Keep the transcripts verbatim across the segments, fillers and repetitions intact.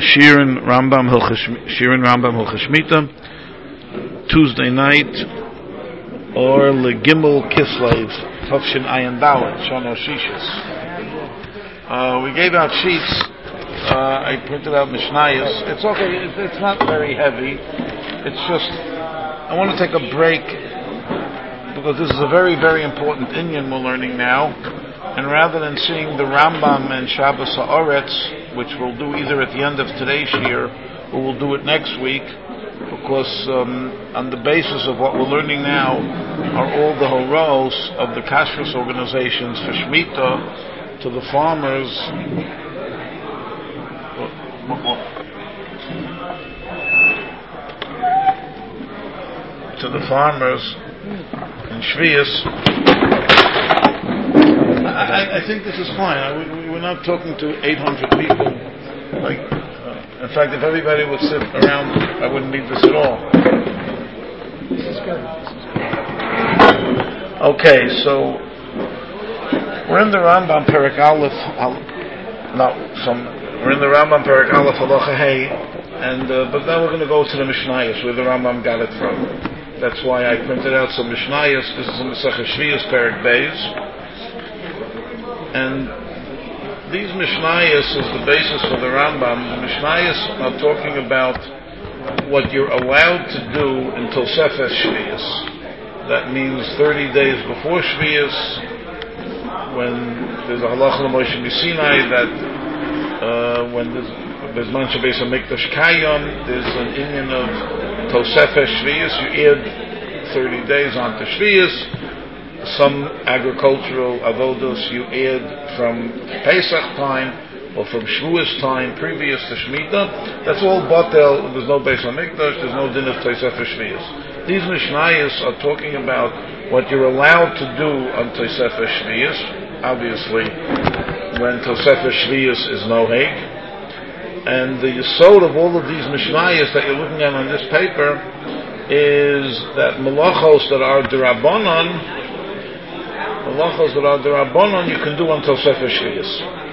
Shirin Rambam Hilchos Shirin Rambam Hilchos Shmita, Tuesday night, or Legimel Kislev Tafshin Ayin Dalet Shana Shishis. Uh, we gave out sheets. Uh, I printed out Mishnayos. It's okay. It, it's not very heavy. It's just I want to take a break because this is a very, very important inyan we're learning now. And rather than seeing the Rambam and Shabbos Haaretz, which we'll do either at the end of today's year or we'll do it next week, because um, on the basis of what we're learning now are all the horos of the kashrus organizations for Shemitah to the farmers. To the farmers in Shvius. I, I think this is fine. I, we, we're not talking to eight hundred people. Like, uh, in fact, if everybody would sit around, I wouldn't need this at all. This is good. Okay, so we're in the Rambam Perek Aleph. No, some we're in the Rambam Perek Aleph Halacha Hey, and uh, but now we're going to go to the Mishnayos where the Rambam got it from. That's why I printed out some Mishnayos. This is in the Masechah Shvius Perek Beis. And these Mishnayos is the basis for the Rambam. The Mishnayos are talking about what you're allowed to do until Sefes Shvius. That means thirty days before Shvius, when there's a halacha l'Moshe Sinai that uh, when there's Bezman Shebeis HaMikdash Kayom, there's an inyan of Tosefes Shvius. You add thirty days onto Shvius. Some agricultural avodos you add from Pesach time or from Shavuos time previous to Shemitah. That's all batel. There's no Beis HaMikdash. There's no din of Tosefes Shvius. These Mishnayos are talking about what you're allowed to do on Tosefes Shvius. Obviously, when Tosefes Shvius is noheg, and the yesod of all of these Mishnayos that you're looking at on this paper is that malachos that are d'Rabbanan. Malachos that are d'Rabbanan you can do until Sefes Shvius.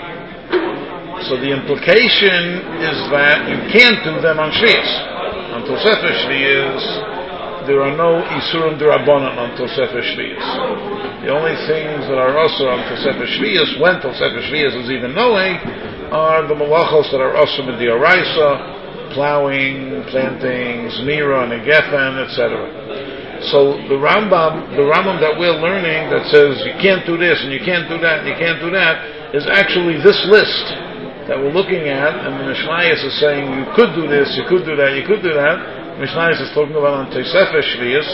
So the implication is that you can't do them on Shvius. Until Sefes Shvius, there are no Isurim d'Rabbanan until Sefes Shvius. The only things that are also until Sefes Shvius, when till Sefes Shvius is even knowing, are the malachos that are also d'Oraisa, plowing, planting, zmira, and gefen, et cetera. So the Rambam, the Rambam that we're learning that says you can't do this and you can't do that and you can't do that is actually this list that we're looking at, and the Mishnayos is saying you could do this, you could do that, you could do that. The Mishnayos is talking about on Tosefes Shvius,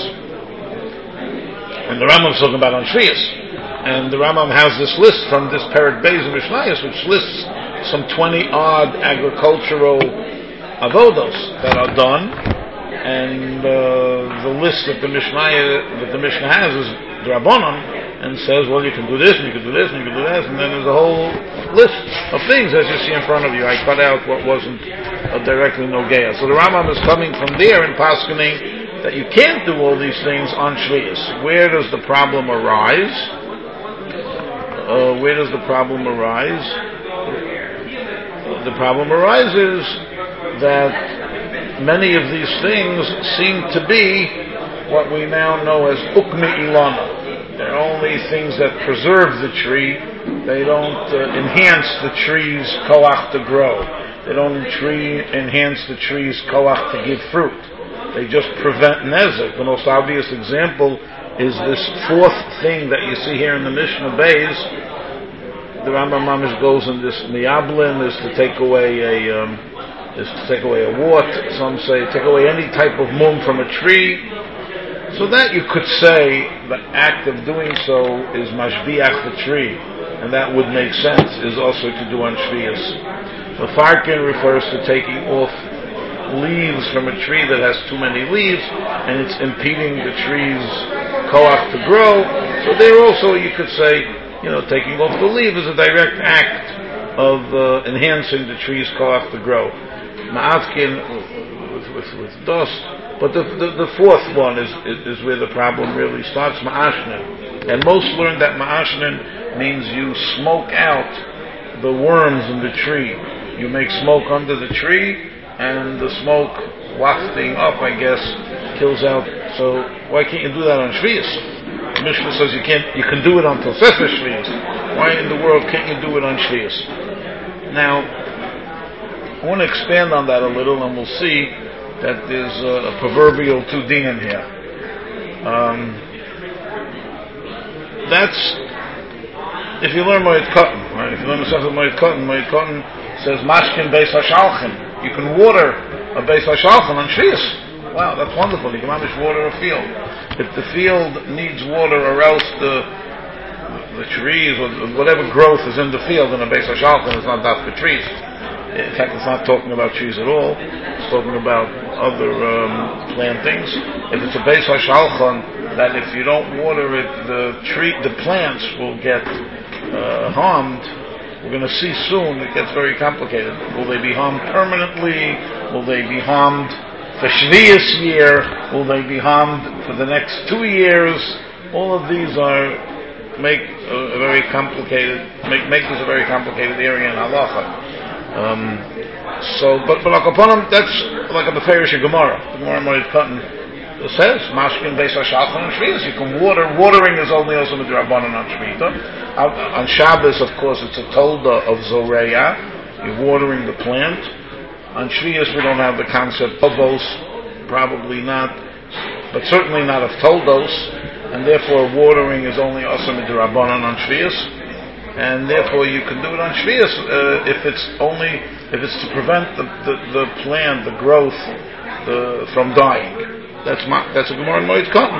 and the Rambam is talking about on Shvius. And the Rambam has this list from this Perek Beis of Mishnayos, which lists some twenty odd agricultural avodos that are done. And uh, the list that the Mishnah that the Mishnah has is D'Rabbanan, and says, well, you can do this, and you can do this, and you can do that, and then there's a whole list of things as you see in front of you. I cut out what wasn't uh, directly Nogea. So the Rambam is coming from there in Paskening that you can't do all these things on Shvius. Where does the problem arise? Uh, where does the problem arise? Uh, the problem arises that many of these things seem to be what we now know as ukmi ilana. They're only things that preserve the tree. They don't uh, enhance the tree's koach to grow. They don't tree, enhance the tree's koach to give fruit. They just prevent nezek. The most obvious example is this fourth thing that you see here in the Mishnah Beis. The Rambam Mamish goes in this miyablin is to take away a... Um, is to take away a wart. Some say take away any type of mum from a tree. So that you could say the act of doing so is mashbiach the tree, and that would make sense, is also to do on Shvius. Mefarkin refers to taking off leaves from a tree that has too many leaves, and it's impeding the tree's koach to grow. So there also you could say, you know, taking off the leaf is a direct act of uh, enhancing the tree's koach to grow. Ma'atkin with, with, with dust, but the, the, the fourth one is, is is where the problem really starts. Ma'ashnin, and most learn that ma'ashnin means you smoke out the worms in the tree. you make smoke under the tree, and the smoke wafting up, I guess, kills out. So why can't you do that on Shvius? The Mishnah says you can't. You can do it on Tosefes Shvius. Why in the world can't you do it on Shvius? Now, I want to expand on that a little, and we'll see that there's a, a proverbial two dinim here. Um, that's if you learn Moed Katan, right? If you learn the stuff of Moed Katan, Moed Katan says Mashkin Beis HaShalchin. You can water a Beis HaShalchin on Shvius. Wow, that's wonderful. You can manage water a field. If the field needs water, or else the the trees or whatever growth is in the field in a Beis HaShalchin is not that for trees. In fact, it's not talking about trees at all. It's talking about other um, plantings. If it's a Beis HaShalchin, that if you don't water it, the tree, the plants will get uh, harmed. We're going to see soon. It gets very complicated. Will they be harmed permanently? Will they be harmed for Shvius year? Will they be harmed for the next two years? All of these are make a, a very complicated make make this a very complicated area in halacha. Um, so, but but like upon them, that's like a Beferish Gemara. The Gemara Moed Katan says Mashkin Beis HaShalchin and Shvius. You can water. Watering is only also midrabanan on Shmita. On Shabbos, of course, it's a tolda of Zoreya. You're watering the plant. On Shvius, we don't have the concept of those. Probably not, but certainly not of toldos, and therefore watering is only also midrabanan on Shvius. And therefore you can do it on Shvius uh, if it's only if it's to prevent the, the, the plant, the growth, the, from dying. That's my, that's a Gemara in Moed Katan.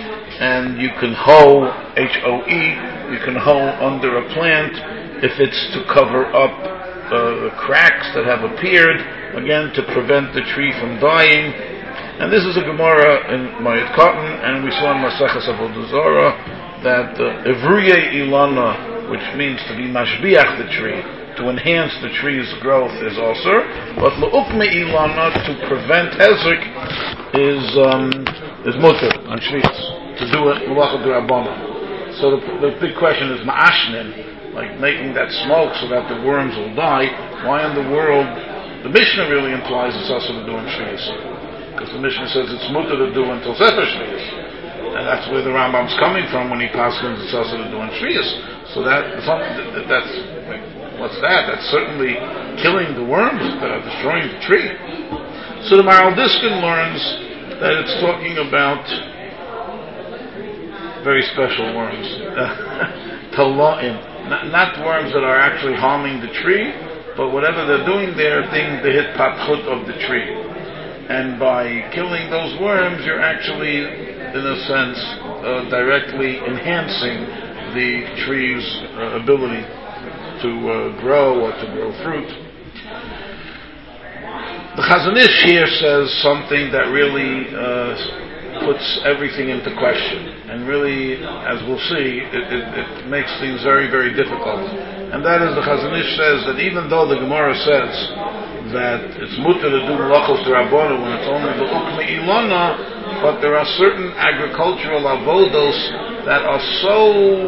And you can hoe, H O E, you can hoe under a plant if it's to cover up uh, the cracks that have appeared, again to prevent the tree from dying. And this is a Gemara in Moed Katan, and we saw in Maseches Avodah Zarah that Evruye uh, Ilana, which means to be mashbiach the tree, to enhance the tree's growth, is also. But le'ukme ilana, to prevent hezek, is um, is mutter on Shvius, to do it malacha d'Rabbanan. So the, the big question is ma'ashnin, like making that smoke so that the worms will die. Why in the world? The Mishnah really implies it's also to do in Shvius, because the Mishnah says it's mutter to do until Sefer Shvius, and that's where the Rambam's coming from when he paskins it's also to do in Shvius. So that that's what's that? That's certainly killing the worms that are destroying the tree. So the Maral Diskin learns that it's talking about very special worms, talaim, not, not worms that are actually harming the tree, but whatever they're doing, they're things the hit patchut of the tree. And by killing those worms, you're actually, in a sense, uh, directly enhancing the tree's uh, ability to uh, grow or to grow fruit. The Chazon Ish here says something that really uh, puts everything into question, and really, as we'll see, it, it, it makes things very, very difficult. And that is, the Chazon Ish says that even though the Gemara says that it's mutter to do melachos d'Rabbanan when it's only the ukme ilana, but there are certain agricultural avodos that are so,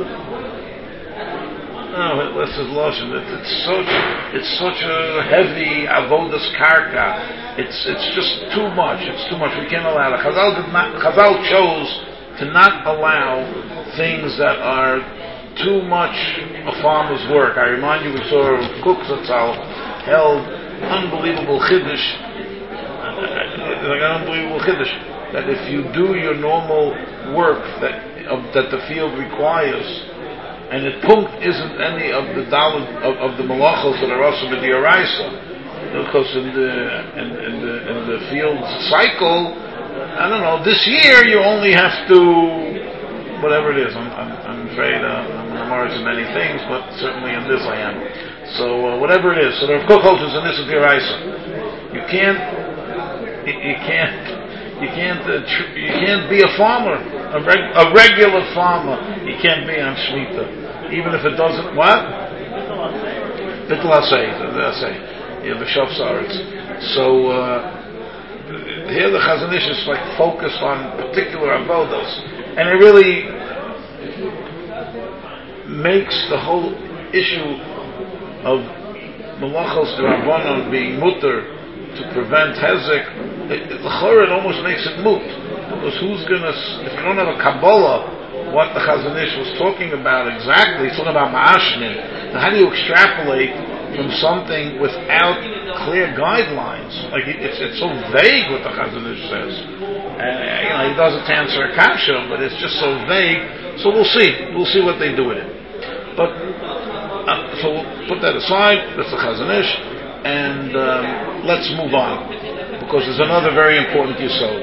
oh, what's his lotion? It's such, it's such a heavy avodas karka. It's it's just too much. It's too much. We can't allow it. Chazal did not. Chazal chose to not allow things that are too much a farmer's work. I remind you, we saw Kook Zatzal held unbelievable chiddush, like an unbelievable chiddush, that if you do your normal work that of, that the field requires, and it punkt isn't any of the dalad of, of the malachos that are also b'diaraisa, because in the in, in the in the field cycle, I don't know, this year you only have to whatever it is. I'm I'm, I'm afraid uh, I'm in the margin of many things, but certainly in this I am. So uh, whatever it is, so there are cultures in this b'diaraisa. You can't you, you can't. You can't uh, tr- you can't be a farmer, a, reg- a regular farmer. You can't be on Shemitah, even if it doesn't what? Bittul Asay, Asay, yeah, B'Shav Saaretz. So uh, here the Chazon Ish is like focused on particular avodos, and it really makes the whole issue of Malachos D'Rabbanan being mutter to prevent hezek, it, it, it almost makes it moot. Because who's gonna, if you don't have a Kabbalah, what the Chazon Ish was talking about exactly, it's talking about Ma'ashnin, then how do you extrapolate from something without clear guidelines? Like, it's it's so vague what the Chazon Ish says. And, you know, he doesn't answer a kasha, but it's just so vague. So we'll see. We'll see what they do with it. But, uh, so we'll put that aside. That's the Chazon Ish. And um, let's move on. Because there's another very important yesod.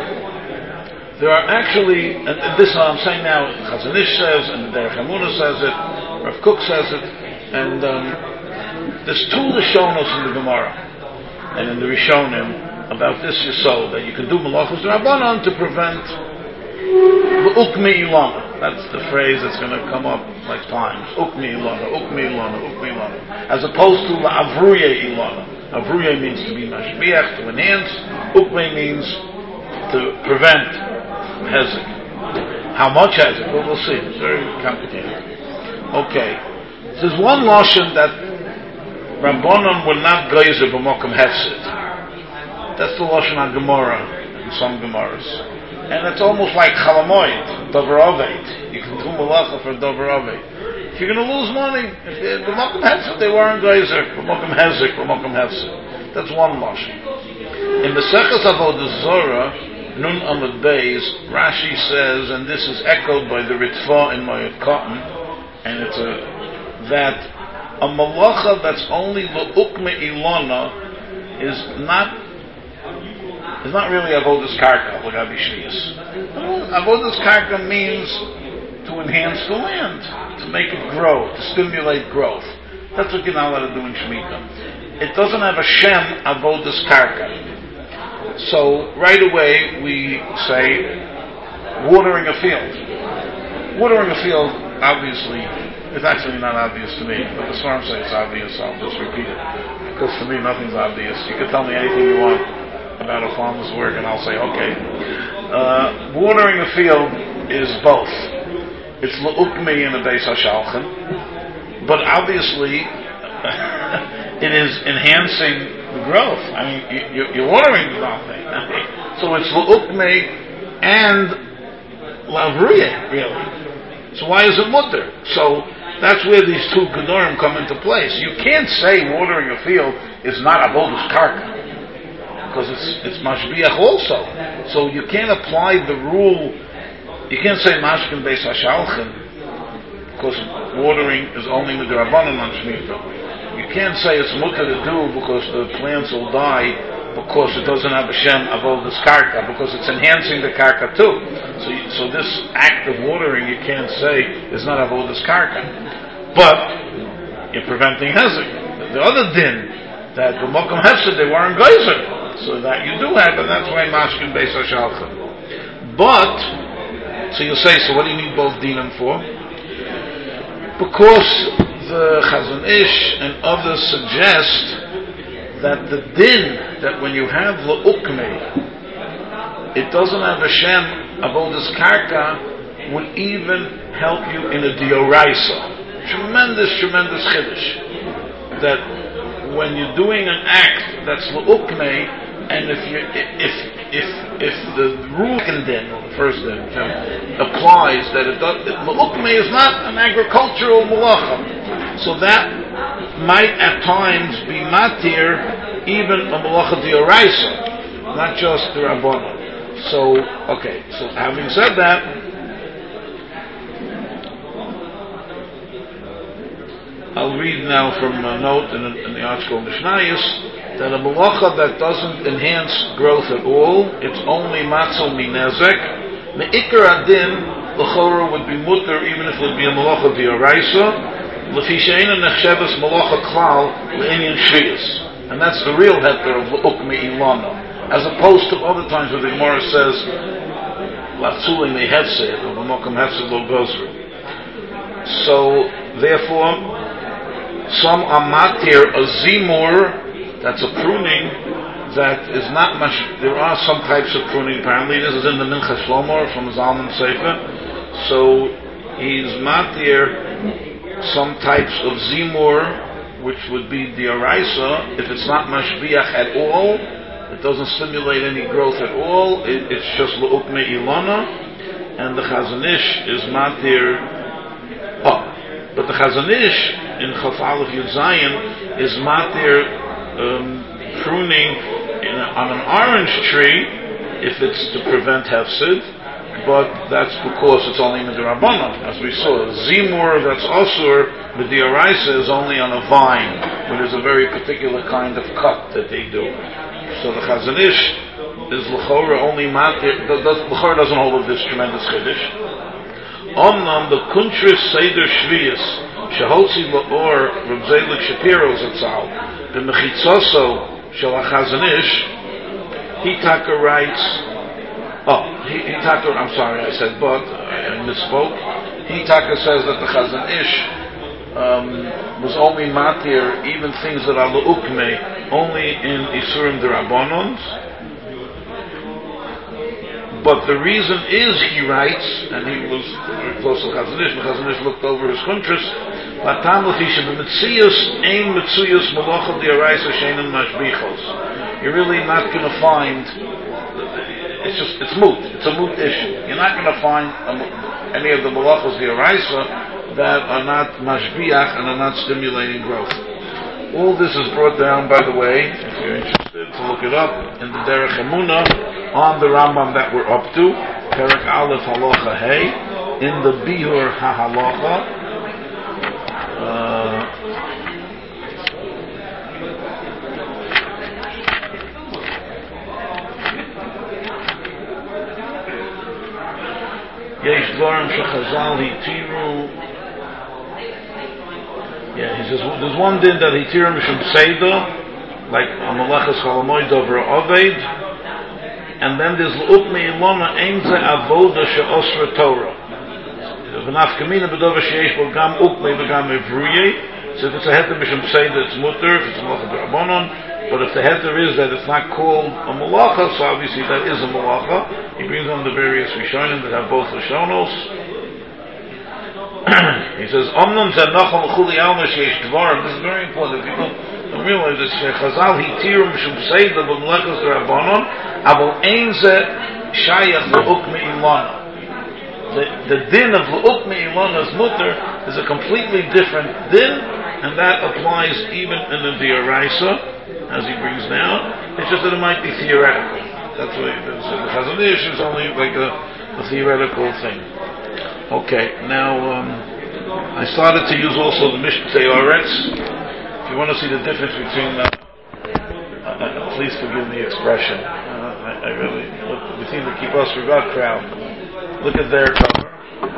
There are actually, and, and this is what I'm saying now, Chazon Ish says, and the Derech Emunah says it, Rav Kook says it, and um, there's two Rishonos in the Gemara, and in the Rishonim, about this yesod, that you can do Malachos D'Rabbanan to prevent Ukmi Ilana. That's the phrase that's going to come up like times. Ukmi Ilana, Ukmi Ilana, Ukmi Ilana. As opposed to La'avruye Ilana. Avruye means to be mashbiach, to enhance. Ukmi means to prevent hezek. How much hezek? Well, we'll see. It's very complicated. Okay. So there's one lashon that Rabbanon will not geyser b'mokum hefsid. That's the lashon HaGemara in some Gemaras. And it's almost like chalamoid, dover oveit. You can do malacha for dover oveit. If you're going to lose money, if b'mokum hefsid, they weren't geyser. B'mokum hezek, b'mokum hefsid. That's one lashon. In the Seches Avodah Zorah, Nun Amud Beis, Rashi says, and this is echoed by the Ritva in Moed Katan, and it's a, that a malacha that's only l'ukme ilona is not is not really avodas karka, like Abi Shvius. Avodas karka means to enhance the land, to make it grow, to stimulate growth. That's what you're not allowed to do in Shemitah. It doesn't have a shem avodas karka. So right away we say watering a field. Watering a field, obviously, it's actually not obvious to me, but the Swarm says it's obvious, so I'll just repeat it. Because to me nothing's obvious. You can tell me anything you want about a farmer's work and I'll say, okay. Uh, watering a field is both. It's l'ukmi in the Beis HaShalchan, but obviously it is enhancing the growth. I mean, you, you're watering nothing. So it's l'ukmi and lavruye, really. So why is it mutter? So that's where these two gedorim come into place. You can't say watering a field is not avodas karka, because it's it's mashbiach also. So you can't apply the rule. You can't say mashkin beis hashalchin because watering is only midrabanan on Shemitah. You can't say it's mutter to do because the plants will die because it doesn't have a shem avodas karka, because it's enhancing the karka too. So you, so this act of watering you can't say is not avodas karka, but you're preventing hezek. The other din that the mokum hefsed they weren't geyser. So that you do have, and that's why mashkin beis hashalchan. But, so you'll say, so what do you need both dinim for? Because the Chazon Ish and others suggest that the din, that when you have l'ukme, it doesn't have a shem avodas karka, would even help you in a dioraisa. Tremendous, tremendous chiddush. That when you're doing an act that's l'ukme, and if you if if if the rule can din, or the first din, applies that it does, l'ukme is not an agricultural malacha, so that might at times be matir even a malacha d'oraisa, not just the rabbanon. So okay, so having said that, I'll read now from a note in, in the article Mishnayos that a malacha that doesn't enhance growth at all, it's only matzil minezek. The ikar adin l'chora would be mutter even if it would be a malacha d'oraisa. L'fi she'ena nechsheves malacha klal l'inyan shvius, and that's the real heter of l'ukmi ilana, as opposed to other times where the Gemara says l'atzulim me hefsed or l'mokum hefsed lo gozru. So therefore, some are matir a zimur. That's a pruning that is not much. There are some types of pruning. Apparently, this is in the Mincha Shlomo from Zalman Sefer. So he's matir some types of zimur which would be the Araisa, if it's not mashbiach at all, it doesn't stimulate any growth at all, it, it's just L'ukme Ilana, and the Chazon Ish is matir. Oh, but the Chazon Ish in Chaf Aleph Yud Zayin is matir um, pruning in a, on an orange tree if it's to prevent hefsid, but that's because it's only midrabanan, as we saw. Zimur that's asur midiraisa is only on a vine, where there's a very particular kind of cut that they do. So the Chazon Ish is l'chora only matir. L'chora doesn't hold of this tremendous chiddush. Omnam the kuntris seder shviyas sheholzi laor Reb Zelig Shapiro zatzal the mechitzoso shel Chazon Ish. He taka writes. Oh, he, he taka. I'm sorry, I said but I misspoke. He taka says that the Chazon Ish um, was only matir even things that are leukme only in isurim derabbanons. But the reason is, he writes, and he was very close to Chazon Ish. The Chazon Ish looked over his kuntras. Latam l'chisha b'mitzias ein mitzuyas malacha d'araisa sheinin mashbichos. You're really not going to find. It's just it's moot. It's a moot issue. You're not going to find um, any of the malachos d'araisa that are not mashbiach and are not stimulating growth. All this is brought down, by the way, if you're interested to look it up, in the Derech Emunah on the Rambam that we're up to, Perek Aleph Halacha Hey, in the Bihur HaHalacha. Uh, Yesh Dvarim Shechazal Hitiru. Yeah, he says there's one din that Hitiru Mishum Seidah, like Amalachas Chalamoy Dover Oved, and then there's L'ukme Ilona Ein Ze Avoda She'osra Torah. V'nafkamina B'dover She'esh Bo Gam Ukme V'gam Evruye. So if it's a heter Mishum Seidah, it's mutter. If it's a malacha d'Rabbanon, but if the heter is that it's not called a malacha, so obviously that is a malacha. He brings on the various Rishonim that have both Rishonos. He says, Omnam Zanachal Chuli Alma Sheish Dvarim. This is very important. People don't realize that Chazal Hitiru Mishum Seidah B'malachas d'Rabbanon, Abel Ein Ze Shayach L'ukme Ilana. The, the din of L'ukme Ilana's mutter is a completely different din, and that applies even in the D'Oraisa, as he brings down. It's just that it might be theoretical. That's what he says. The Chazon Ish is only like a, a theoretical thing. Okay, now um, I started to use also the Mishpatei Oretz. If you want to see the difference between, uh, uh, please forgive the expression. Uh, I, I really look between the Kippos Rivat crowd. Look at their cover.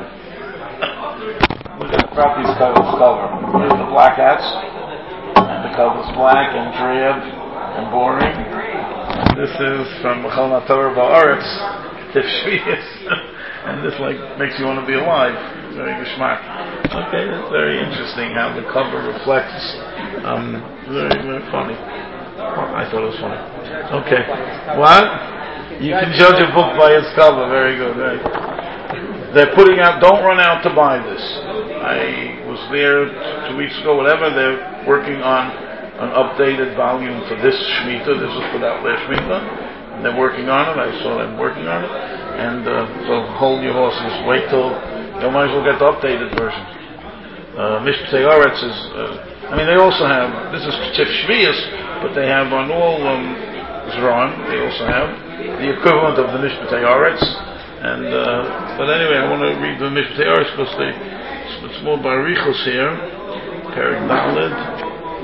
Look at Prapi's cover. Here's the black hats, and the cover's black and drab and boring. This is from Chol Torah Ba'aretz, Tif Shviyas. And this like makes you want to be alive. It's very geschmack. Okay, that's very interesting how the cover reflects. Um, very, very funny. I thought it was funny. Okay, what? You can judge a book by its cover. Very good. Right? They're putting out. Don't run out to buy this. I was there two weeks ago. Whatever. They're working on an updated volume for this Shemitah. This was put out last Shemitah. And they're working on it. I saw them working on it. And uh, so hold your horses. Wait till you might as well get the updated version. Uh, Mishpatei Oretz is. Uh, I mean, they also have. This is Tif Shviyas, but they have on all um, Zron. They also have the equivalent of the Mishpatei Oretz. And uh, but anyway, I want to read the Mishpatei Oretz because they, it's, it's more barichos here. Perek Daled.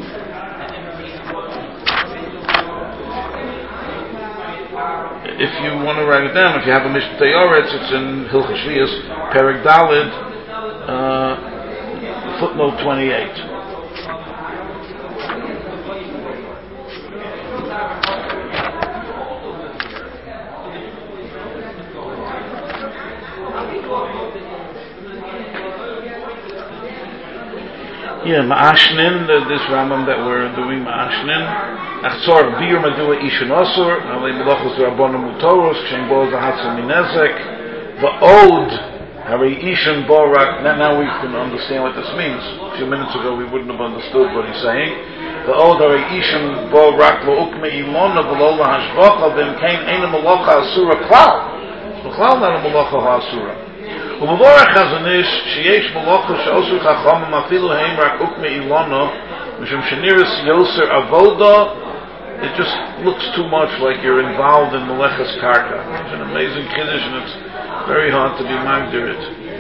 If you want to write it down, if you have a Mishpatei Oretz, it's in Hilchos Shviyas, Perek Daled, uh, footnote twenty-eight. Yeah, Ma'ashnin, this Rambam that we're doing, Ma'ashnin. Achzor, Biur Madua Ishun Osur, Alei Melachos Rabbonim Utoros, Kshem Boz Ahatsu Minezek, Va'od Harei Ishan Borak. Now we can understand what this means. A few minutes ago we wouldn't have understood what he's saying. The old Harei Ishan Borak lo ukme ilona v'lo lahashvacha v'im kain eina malacha asura klal. Klal not a malacha asura. U'mavorach Chazon Ish sheyesh malacha she'osur chachamim afilu heim rak ukme ilona mishum sheniris yoser avoda. It just looks too much like you're involved in Melechas Karka. It's an amazing Kiddush and it's very hard to be magdir it.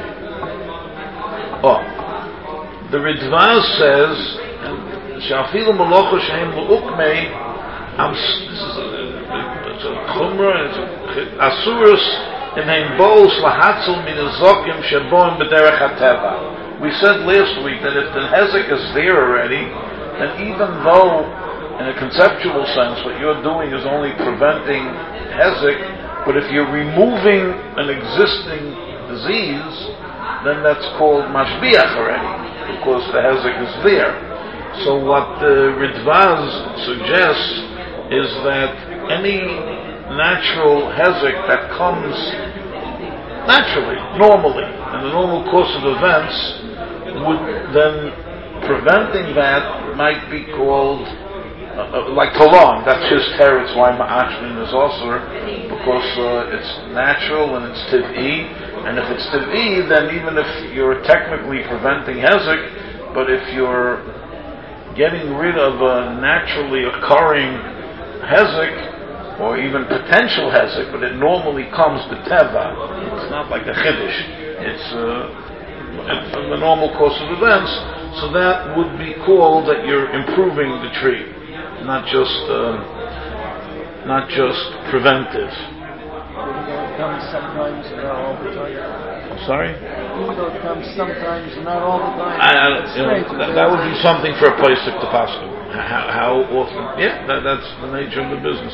Oh, the Ridvaz says, Sha'afilu Malocha Shehem L'ukmei, this is a, it's a Chumrah, it's a Asurus in Heim Bo'us Lahatzel Min Azokim Sheboim B'derech HaTeva. We said last week that if the Hezek is there already, then even though in a conceptual sense, what you're doing is only preventing hezek, but if you're removing an existing disease, then that's called mashbiach already, because the hezek is there. So what the Ridvaz suggests is that any natural hezek that comes naturally, normally, in the normal course of events, would then preventing that might be called Uh, like Talon, that's his teretz why Ma'achnin is also, because uh, it's natural and it's tiv'i, and if it's tiv'i, then even if you're technically preventing hezek, but if you're getting rid of a naturally occurring hezek, or even potential hezek, but it normally comes b'teva, it's not like a chiddush, it's uh, in the normal course of events, so that would be called that you're improving the tree. Not just, um, not just preventive. It comes sometimes and not all the time. I'm sorry? Even though it comes sometimes and not all the time. I, I, you know, that, that would be something for a place to Pasuk. How, how often? Yeah, that, that's the nature of the business.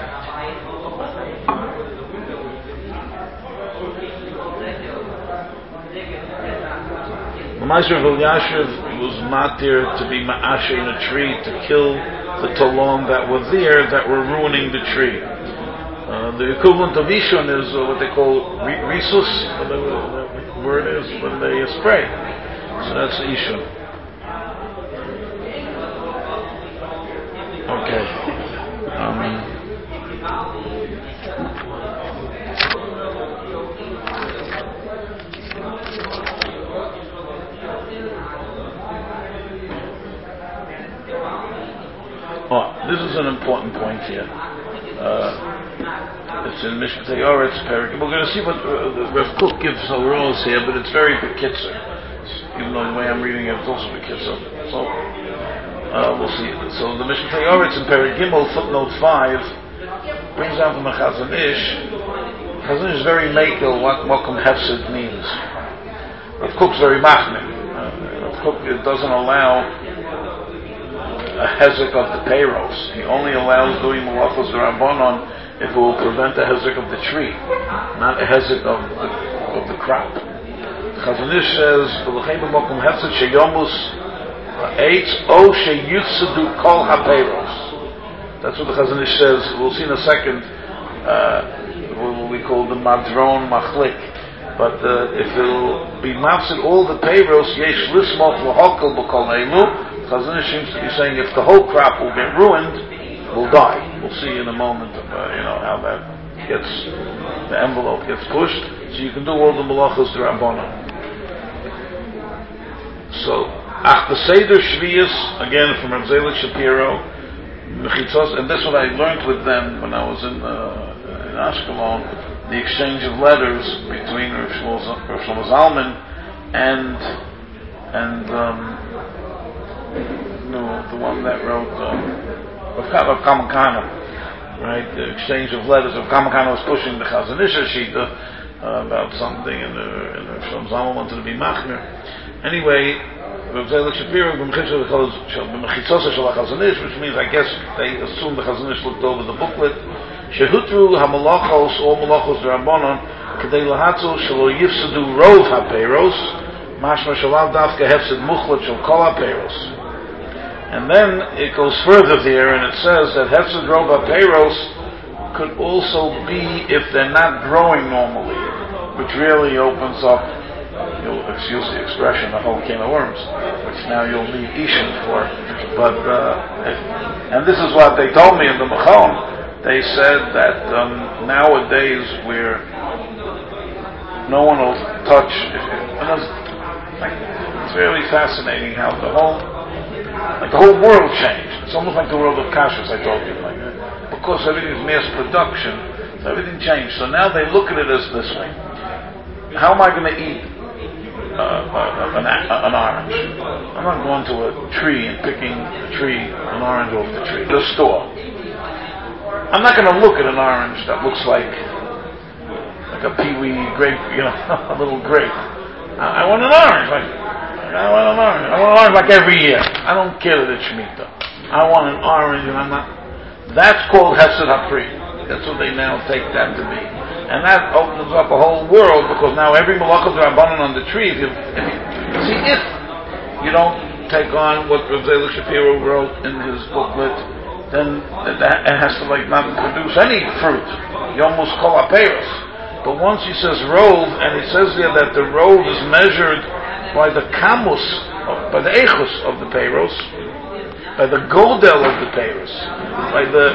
The Meister of Elyashiv was matir to be ma'asher in a tree to kill the talon that were there that were ruining the tree. Uh, the equivalent of Ishun is uh, what they call re- risus, whatever that word is, when they uh, spray. So that's Ishun. Okay. Um, Oh, this is an important point here. Uh, it's in Mishpatei Oretz Perik. We're going to see what uh, the Rav Kook gives rules here, but it's very bekitzer. Even though the way I'm reading it, it's also bekitzer. So uh, we'll see. So the Mishpatei Oretz in Perik Gimel, footnote five, brings down from the Chazon Ish. Chazon Ish is very makel what Mokum Hefsid means. Rav Kook's very machmir. Uh, Rav Kook doesn't allow a hezek of the payros. He only allows doing malachos rabbanon if it will prevent a hezek of the tree, not a hezek of the of the crop. Chazon Ish says, "V'lechem b'mokum hefset sheyomus eitz o sheyutzadu kol hapayros." That's what the Chazon Ish says. We'll see in a second. Uh, what we call the madron machlik. But uh, if it will be mafsid all the payros, yesh lismoch l'hokel b'kol elu. Chazon Ish seems to be saying if the whole crop will get ruined, will die. We'll see in a moment, uh, you know, how that gets, the envelope gets pushed. So you can do all the malachos d'Rabbanan. So, ach the Seder Shvius, again from Rav Zelig Shapiro, Mechitzos, and this is what I learned with them when I was in, uh, in Ashkelon, the exchange of letters between Rav Shlomo Zalman and, and, um, no, the one that wrote uh, of Kamakana, right? The exchange of letters of Kamakana was pushing the Chazon Ish Shita uh, about something, and the, and the Shlomo Zalman wanted to be machmir. Anyway, Rav Zelig Shapiro b'mechitzos shel Chazon Ish, which means I guess they assumed the Chazon Ish looked over the booklet. Shehutru hamalachos all malachos d'Rabbanan kedei lahatzu shelo yifsadu rov hapeiros mashma shalav dafka hefsed muchlat shel kol hapeiros. And then it goes further there, and it says that hefsed rov hapeiros could also be if they're not growing normally, which really opens up you'll excuse the expression, a whole can of worms, which now you'll need Ishin for. But, uh, if, and this is what they told me in the Machon. They said that um, nowadays where no one will touch, and it's, like, it's really fascinating how the whole, like the whole world changed. It's almost like the world of kashrus, I told you, like, because everything's mass production, so everything changed. So now they look at it as this way: how am I going to eat uh, uh, an, uh, an orange? I'm not going to a tree and picking a tree, an orange off the tree, the store. I'm not going to look at an orange that looks like like a peewee grape, you know, a little grape. I, I want an orange, like I want an orange. I want an orange like every year. I don't care that it's Shemitah. I want an orange, and I'm not. That's called Hesed HaPri. That's what they now take that to be, and that opens up a whole world because now every malachas rabbanon on the tree. If you, if you see, if you don't take on what Rav Zelig Shapiro wrote in his booklet, then it has to like not produce any fruit. You almost call a peiros. But once he says rove, and he says there that the rove is measured by the kamus, of, by the echus of the peiros, by the godel of the peiros, by the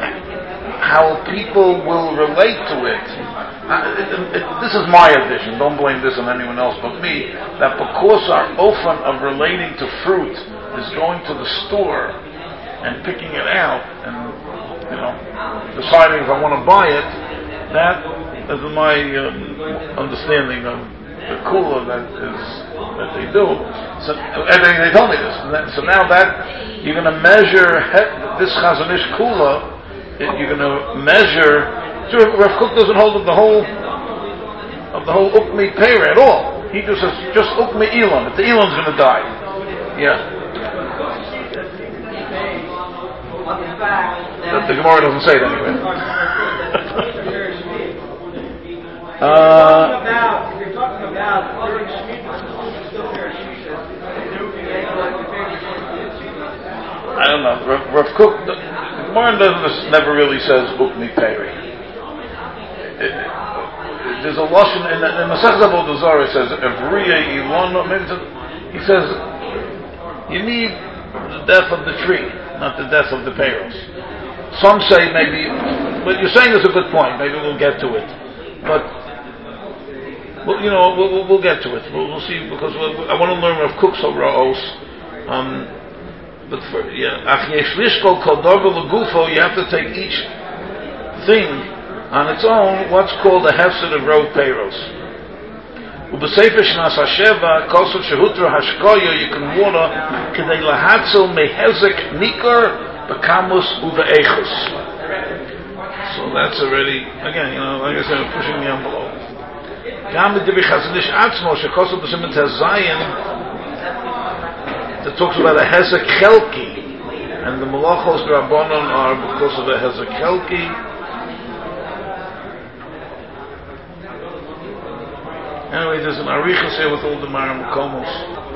how people will relate to it. Uh, it, it, it. This is my vision. Don't blame this on anyone else but me. That because our often of relating to fruit is going to the store and picking it out, and you know, deciding if I want to buy it, that is my um, understanding of the kula that is that they do. So, and they, they told me this. So now that you're going to measure he, this Chazon Ish kula, you're going to measure. Sure, Rav Kook doesn't hold of the whole of the whole ukmi pera at all. He just says just ukmi elam. If the elam's going to die, yeah. The, the Gemara doesn't say it anyway. uh, You're talking about during Shemitah, still there I don't know. Rav, Rav Kook, the, the Gemara doesn't, never really says ukmi peri. There's a lashon in the Masechta Avodah Zarah. It says evriya ilona. Maybe he says you need the death of the tree, not the death of the peiros. Some say maybe, what you're saying is a good point. Maybe we'll get to it, but well, you know, we'll, we'll, we'll get to it. We'll, we'll see because we'll, I want to learn Rav Kook's Raos. Um, but for yeah, you have to take each thing on its own. What's called a hefsed of rov peiros. Ubeseifer shnas hasheva kosov shehutra hashkoya you can water kedei lahatzel mehezek nikar. Bekamus uve'echus. So that's already, again, you know, like I said, pushing the envelope. Gam b'divrei Chazon Ish atzmo shekosov b'simen tezayin that talks about a hezek chelki, and the malachos rabbanon are because of a hezek chelki. Anyway, there's an arichas here with all the maram komos.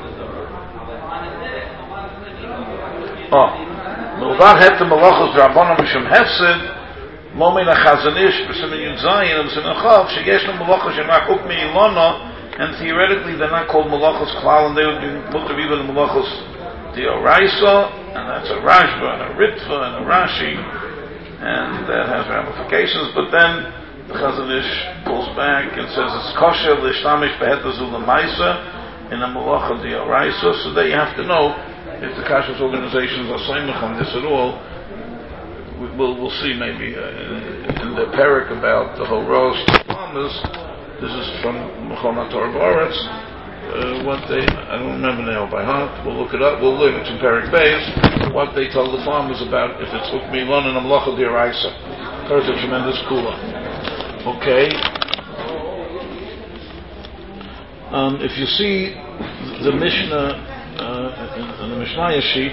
Oh. Melvar het de malachos rabbanon mishum hefsed lo min HaChazon Ish b'simen Yud Zayin and b'simen Chav sheyesh no malachos shemak ukmi ilona, and theoretically they're not called malachos klal, and they would be mutter even the malachos d'oraisa, and that's a Rashba and a Ritva and a Rashi, and that has ramifications. But then the Chazon Ish pulls back and says it's kosher l'shtamish behetazul l'maisa in a malacha d'oraisa. So there you have to know if the kashrus organizations are saying on this at all. We'll, we'll see maybe uh, in, in the parak about the whole roast farmers. This is from Mechon HaTorah B'Aretz. Uh, what they, I don't remember now by heart. We'll look it up. We'll learn it in parak Beis. What they told the farmers about if it's ukmi lon and amlacha d'oraisa. There's a tremendous kula. Okay. Um, if you see the Mishnah. Uh, in, in the Mishnah sheet,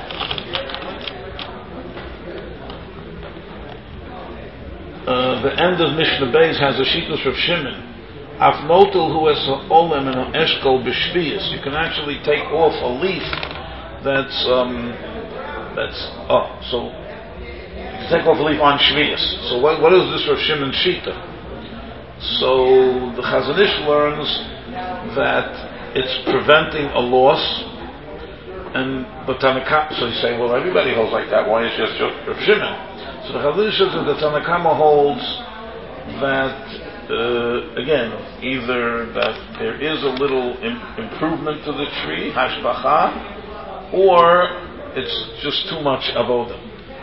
uh, the end of Mishnah Beis has a sheetus of Shimon. Afnotel who has an olem and an eshkol b'shviyas. You can actually take off a leaf that's um, that's oh, so you can take off a leaf on shviyas. So what, what is this Rav Shimon shita? So the Chazon Ish learns that it's preventing a loss, and but Tanakama, so you say, well, everybody holds like that. Why is it just Rav Shimon? So the Chazon says that the Tanakama holds that uh, again, either that there is a little im- improvement to the tree, hashbacha, or it's just too much avodah.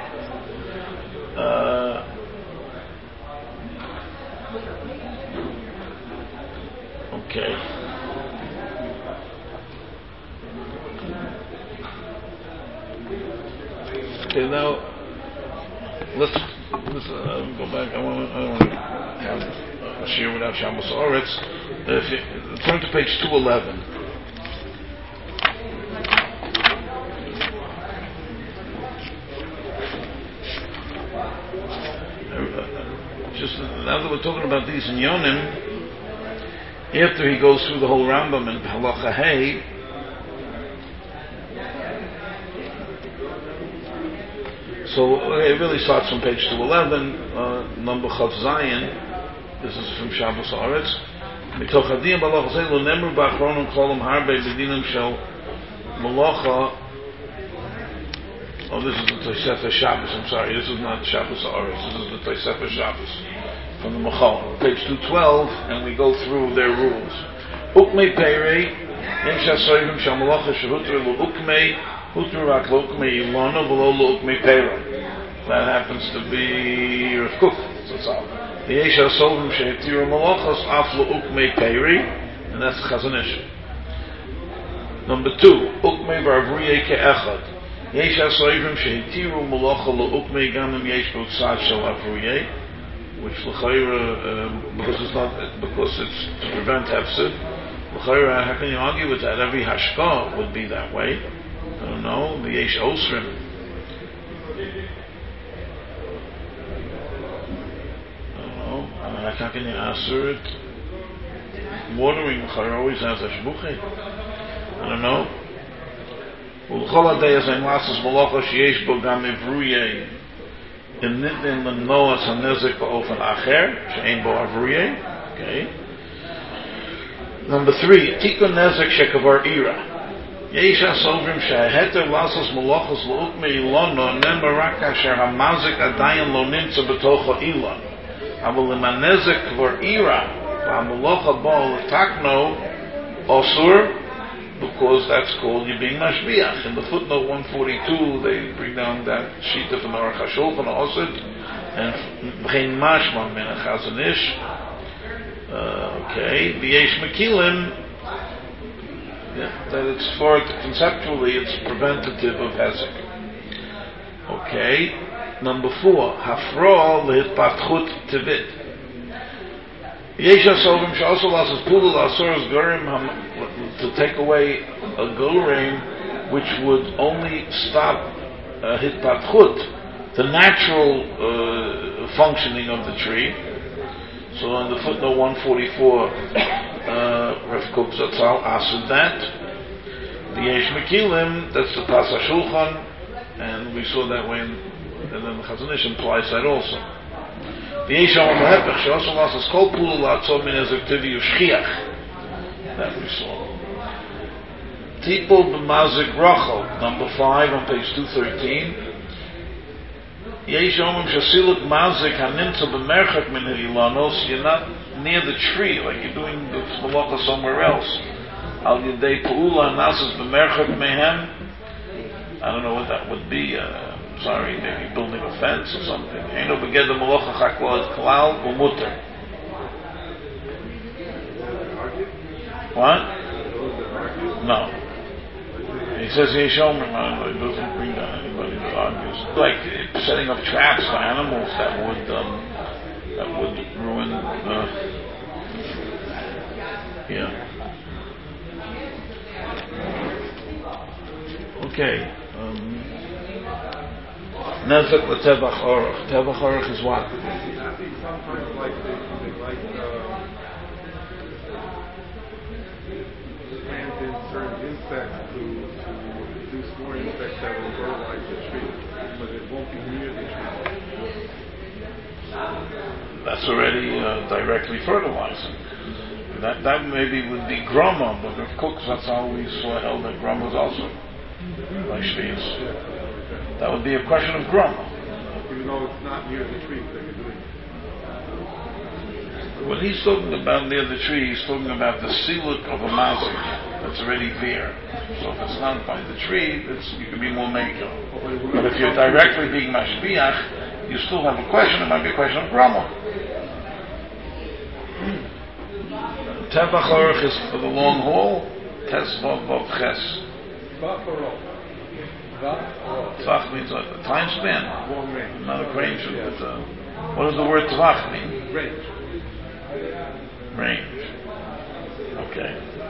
Uh, okay. Okay, now let's, let's uh, go back. I want I don't want to have a shir without Shabbos Oretz. If you turn to page two eleven. Just now that we're talking about these in Yonim, after he goes through the whole Rambam and Halacha Hey, so okay, it really starts from page two eleven, uh, number Chav Zayin. This is from Shabbos Haaretz. Mitoch hadiyim b'Halacha Zeh lo nemru b'achronim cholim harbe b'dinim shel malacha. Oh, this is the Tosefes Shabbos. I'm sorry, this is not Shabbos Haaretz. This is the Tosefes Shabbos from the Machal, page two twelve, and we go through their rules. Ukmei Peirei Yem Shasoyim Shel Malacha Shehutru Lo Ukmei Hutru Rak Lo Ukmei Ilana V'Lo Lo Ukmei Peirei. That happens to be Rav Kuf. That's all. The Yesh HaSovim Shehetiru Malachos Af Lo Ukmei Peirei, and that's Chazon Ish. Number two, Ukmei V'Avriyei Ke'echad. Yesh HaSovim Shehetiru Malacha Lo Ukmei Gamim Yesh Bo Tzad Shel Avriyei, which l'chayra, um, because it's not, because it's to prevent hefsid. L'chayra, how can you argue with that? Every hashka would be that way. I don't know. The yesh osrim. I don't know. I mean, how can you answer it? Watering l'chayra always has a shbuche. I don't know. U'chol hadei zayin lasas malacha sheyesh bo gam ivruyei. In nitnin l'noas hanezik ba'ofen acher she'ein bo avruye. Okay. Number three, tikun nezik shekavar ira. Yesh hasovrim she'heter lasas malachos lo'ukme ilono nemar rak asher hamazik adayin lo nimtza b'tocha ilon. Aval lima nezik kvar ira v'hamalacha bo l'takno osur, because that's called you being mashbiach. In the footnote one forty-two, they bring down that sheet of an Aruch HaShulchan Osid, and b'chein mashma min Chazon Ish. Okay, v'yesh mekilim, that it's for conceptually it's preventative of hezek. Okay, number four, hafra lehitpatchut tivit. Yesh HaSovim she'also lasas pulul asoros gorim to take away a gorim which would only stop uh, hitpatchut, the natural uh, functioning of the tree. So on the footnote one forty-four, uh, Rav Kuk Zatzal asked that. The Yesh Mekilim, that's the Pas HaShulchan, and we saw that way, in, and then the Chazon Ish implies that also. The Yesh HaMahepech, she also lasas kol pulul la'atzom min ezek tivi u'shchiach. That we saw. Tipul b'mazik rachel, number five on page two thirteen. Yesh omim shasiluk mazik hanimtza b'merchak min h'ilanos. You're not near the tree, like you're doing the malacha somewhere else. Al yedei pu'ula nasas b'merchak mehem. I don't know what that would be. Uh, sorry, maybe building a fence or something. Eino b'geder malacha chaklal klal u'muter. What? No. He says Yesh Omer, it doesn't bring down anybody that argues. Like setting up traps for animals that would um, that would ruin. Uh, yeah. Okay. Um, Nezek l'tevach orach. Tevach orach is what? Sometimes like they, they like uh, plant in certain insects to, to reduce more insects that will fertilize the tree, but it won't be near the tree. That's already uh, directly fertilizing. that that maybe would be groma, but of cooks that's how we saw held that groma was also like shvius. That would be a question of groma. Even though it's not near the tree, they can do it. When he's talking about near the tree, he's talking about the siluk of a mazik that's already there. So if it's not by the tree, it's, you can be more makel. But if you're directly being mashbiach, you still have a question. It might be a question of groma. Tefach Orach is for the long haul. Tes Vav Vav Ches. Tvach means what? A time span. Not a range. But, uh, what does the word tvach mean? Range. Range. Okay.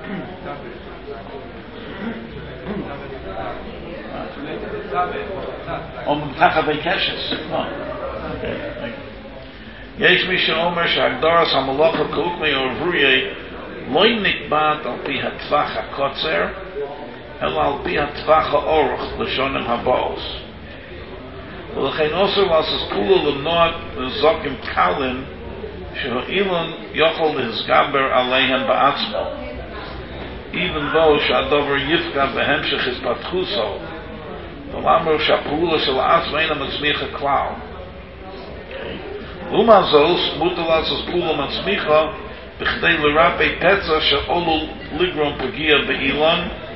On Tacha Bekeshes. Oh. Okay. Yesh mi she'omer she'agdaras ha'malacha k'ukmei or v'ruyei loy nikbat al pi ha'tvach ha'kotzer el al pi ha'tvach ha'oroch l'shonim ha'baos. V'lechein osur l'asas kula l'mnoat l'zokim kalin she'ha'ilon yochol l'hizgaber aleihem ba'atzmo even though she'adover yifka v'hemshech is patchuso v'lamru she'apula she'la'atzmo eina matzmicha klal. Umazos mutalas as pula matzmicha b'chdei l'rapei petza she'olu ligron pagia be'ilan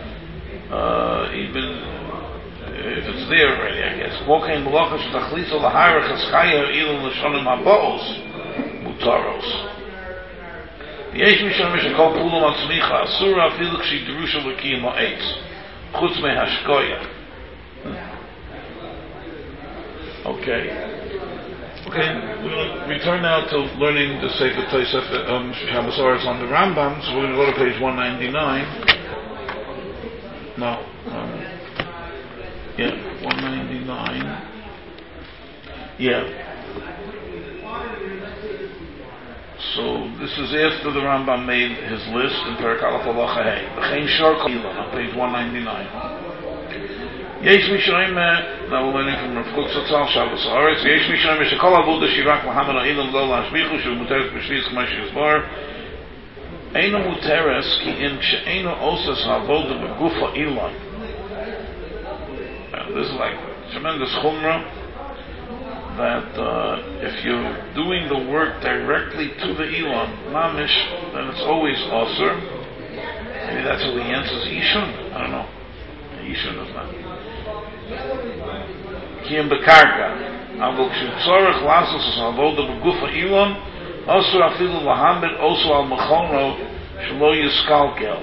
even if it's there already, I guess. Mokein malacha she'tachliso l'harach eschaya ilan l'shonim ha'baos mutaros. V'yesh misham she'kol pula matzmicha asura afilu k'shi derusha l'kiyim ha'etz chutz mehashkoya. Okay. Okay, we're going to return now to learning the Sefer Tosef um, Shabbos Oretz on the Rambam. So we're going to go to page one ninety-nine. No, um, yeah, one ninety-nine. Yeah. So this is after the Rambam made his list in Perek Aleph Halacha Hey. B'chein Shor Kol Ilan on page one ninety-nine. Yesh Mishaim, now we're learning from Rav Kook Zatzal, Shabbos Haaretz. Yesh Mishaim, Shekol Avuda Shirak Lahamed Ha'ilam Lo Lashbichu, Shu Muteres B'Shviz Ch'may Shizbar. Eino Muteres, Ki Im She'eino Oses Ha'avoda B'Gufa Ilan. This is like tremendous chumrah, that uh, if you're doing the work directly to the Ilan, Mamish, then it's always Osir. Maybe that's how he answers Ishun. I don't know. Ishun is not. Kiyem bekarka. Avol k'shim lasos es avoda b'gufa ilon, osur afilu lahamid osu al mechono shelo yiskalkel.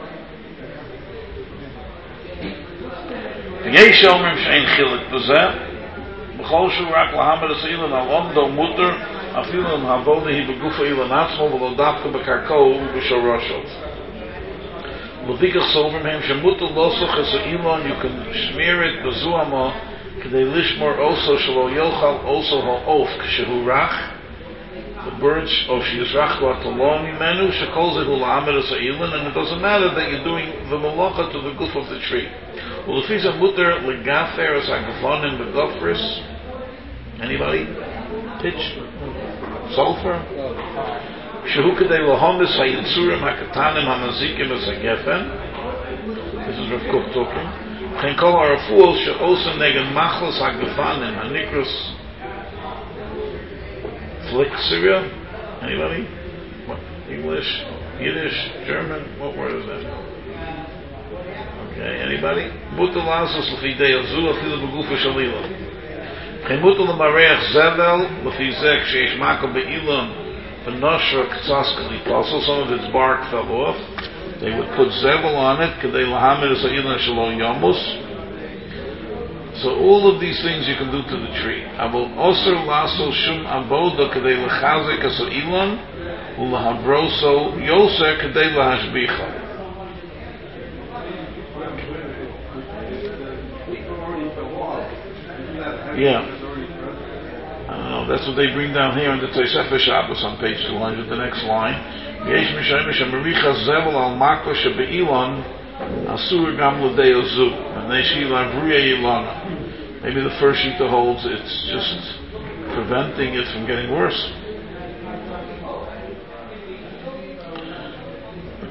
Yesh omrim she'ein chilik b'zeh, b'chol shu rak lahamid es ilon al omdo mutter, afilu im havoda hi b'gufa ilon atzmo v'lo dafka b'karko b'shorosho. Levikach sovrim hem shemutter losoch es ilon, you can smear it b'zuama, K'dei lishmor also shelo yochal also ha'of k'shehu rach, the birds of sheyizrach v'atolon mimenu shekol zehu la'amed es ha'ilin, and it doesn't matter that you're doing the malacha to the goof of the tree. Ulefiza mutter legafer es ha'gefonim begofris. Anybody? Pitch? Sulfur? Shehu k'dei lahomis ha'yitzurim ha'katanim ha'mazikim es ha'gefen. This is Rav Kook talking. Chen kol ha'rafuos she'osen negen machlos ha'gefanim ha'nikros flexia. Anybody? What? English? Yiddish? German? What word is that? Okay, anybody? Mutal lasos l'fi de'azu afilu b'gufa shalila. Chen mutal l'mareach zevel l'fi zeh k'sheish makom be'ilon v'noshra k'tzas k'liposel, some of its bark fell off. They would put zevel on it, k'dei lahamed es ha'ilon shelo yomus. So all of these things you can do to the tree. Avol osir laso shum avoda k'dei lechazek es ha'ilon u'lahabroso yoser k'dei lahashbicha. Yeah. I don't know. That's what they bring down here in the Tosefes Shabbos on page two hundred, the next line. Yesh mishayim shemaricha zevel al makva shebe'ilon asur gam l'dei ozu and they shila v'ruya ilana. Maybe the first shita holds it's just preventing it from getting worse.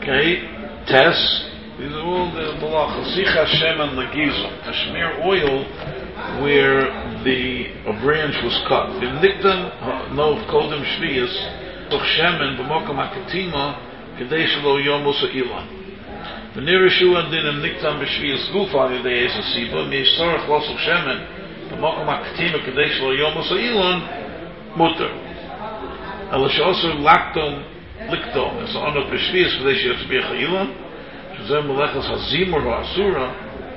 Okay, Tess. These are all the malachas. Sich Hashem and Legizum. To smear oil where the a branch was cut. V'niktan no kodem shviyas toch shemen b'mokom hakatima kedei shelo yomus ha'ilon. V'nirishu adinim niktan b'shviyas gufa yedei es hasiba mi'yistorach losoch shemen b'mokom hakatima kedei shelo yomus ha'ilon mutter. Ela she'osur lakton likton es ha'onot b'shviyas kedei she'yatzbiach ha'ilon shezeh melechas hazimur ha'asura.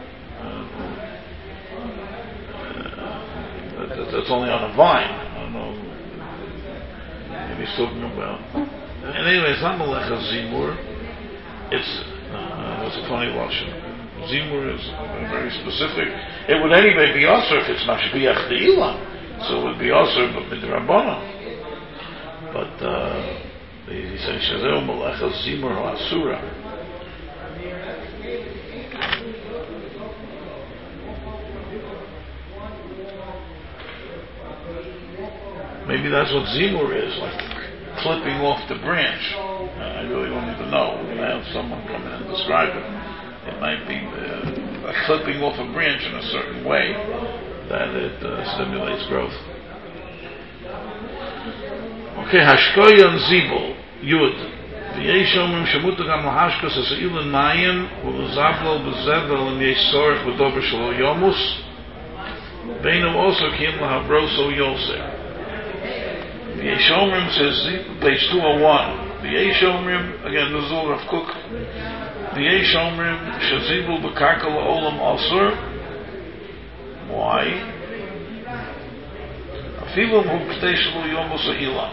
That's only on a vine. I don't know. Maybe he's talking about. And anyway, it's not Melecha Zimur. It's uh, that's a funny lashon. Zimur is very specific. It would anyway be also if it's Mashbiach De'ilah, so it would be also but midrabanan. But uh, he says Shazeu Melecha Zimur Asura. Maybe that's what Zimur is, like clipping off the branch. I really don't even know. We're going to have someone come in and describe it. It might be uh, like clipping off a branch in a certain way that it uh, stimulates growth. Okay, Hashkoyan Zibul, Yud. V'yesh omrim shemuta gam lahashkos ha'se'ilan mayim u'lezablo b'zevel and yesh sorech v'dober shelo yomus beinu also kim lahavroso yosef. The Yeshomrim says, page two oh one. The Yeshomrim, again, this is all Rav Kook. The Yeshomrim, Shazibul B'karka La'olam Asur. Why? Afilum Hu K'tei Shelo Yomus Ha'ila.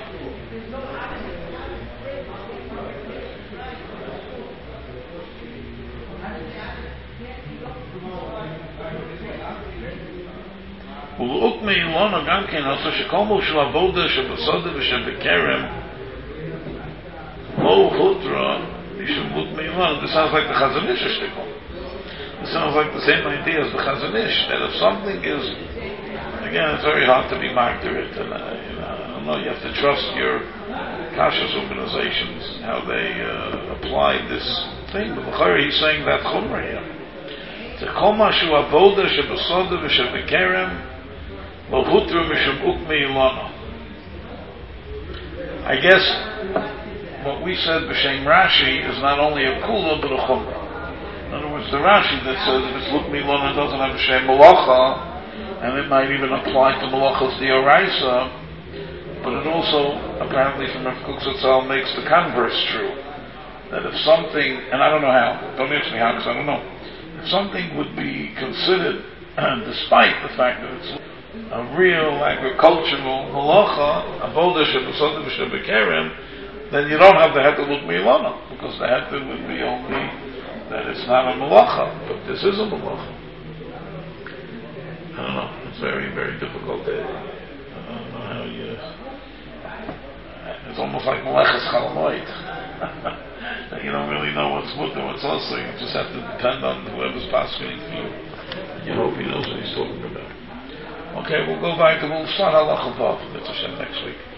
ולאוק מאילון גם כן עושה שכל של עבודה שבסודה ושבקרם לא הותרה משום לוק מאילון. This sounds like the Chazon Ish shtickle. It sounds like the same idea as the Chazon Ish, that if something is, again, it's very hard to be accurate, and uh, you know, I don't know, you have to trust your Kashas organizations and how they uh, apply this thing. But the he's saying that Chumrah here. To kol mashu avoda shebesoda v'shebekerem I guess what we said b'shem Rashi is not only a kula but a chumrah. In other words, the Rashi that says if it's luk milana doesn't have b'shem malacha, and it might even apply to malachas d'oraisa, but it also apparently from Rav Kook Zatzal makes the converse true. That if something, and I don't know how, don't ask me how because I don't know, if something would be considered, despite the fact that it's a real agricultural malacha, avoda shebesoda v'shebekerem, then you don't have the heter luk milana, because the heter would be only that it's not a malacha, but this is a malacha. I don't know. It's very, very difficult. To, I don't know how you. It's almost like malachas chalamoid. You don't really know what's mutter, what's also. You just have to depend on whoever's passing for you. You hope he knows what he's talking about. Okay, we'll go back to, we'll start halacha vav, Mitzvah Hashem, next week.